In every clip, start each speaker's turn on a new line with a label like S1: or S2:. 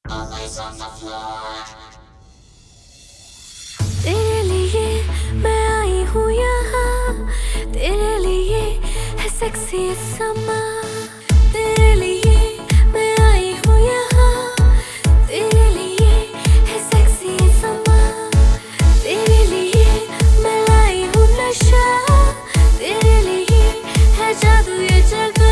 S1: Always on the floor.
S2: तेरे लिए मैं आई हूँ यहाँ, तेरे लिए है सेक्सी समा। तेरे लिए मैं आई हूँ यहाँ, तेरे लिए है सेक्सी समा। तेरे लिए मैं लाई हूँ नशा, तेरे लिए है जादू ये जगह।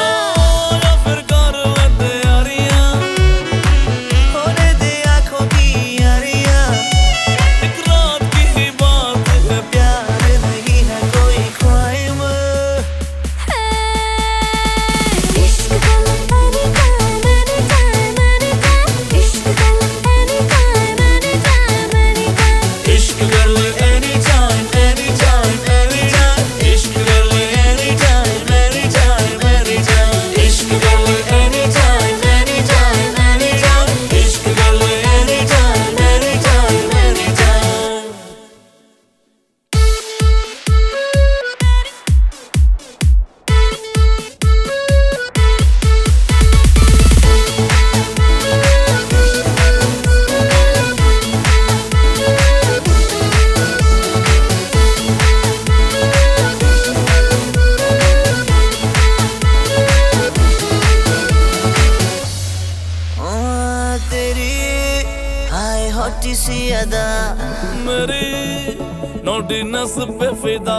S3: हॉटी सी अदा
S4: मेरी नोटिनस पे फिदा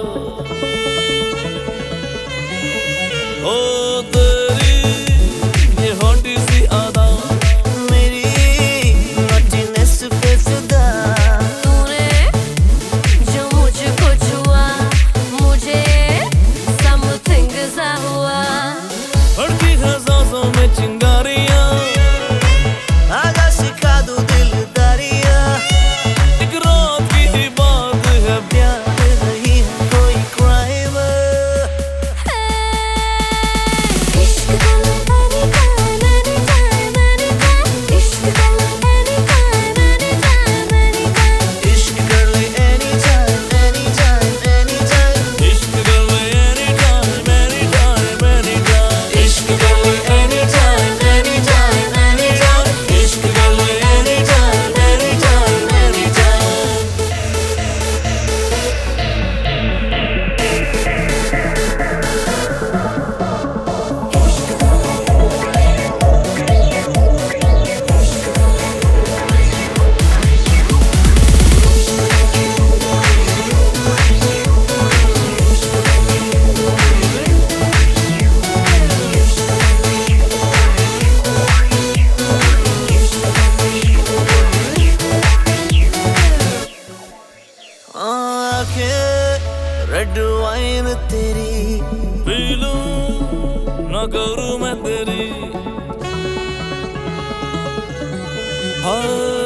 S4: ओ तेरी ये हॉटी सी अदा
S3: मेरी नोटिनस पे फिदा।
S2: तूने जो मुझको छुआ मुझे समथिंग सा हुआ।
S4: भड़की है सांसों में चिंगारियां,
S3: आगा सिखा दूं दिलदारियां।
S4: एक रात की ही बात है,
S3: प्यार नहीं है कोई क्राइम।
S2: इश्क करो anytime anytime anytime, इश्क करो anytime anytime anytime।
S3: इश्क कर ले anytime anytime anytime।
S4: इश्क कर ले anytime anytime anytime।
S3: इश्क कर ले anytime anytime anytime। इश्क कर ले anytime anytime anytime। Red wine तेरी
S4: पी लूं ना करूं मैं तेरी। हाँ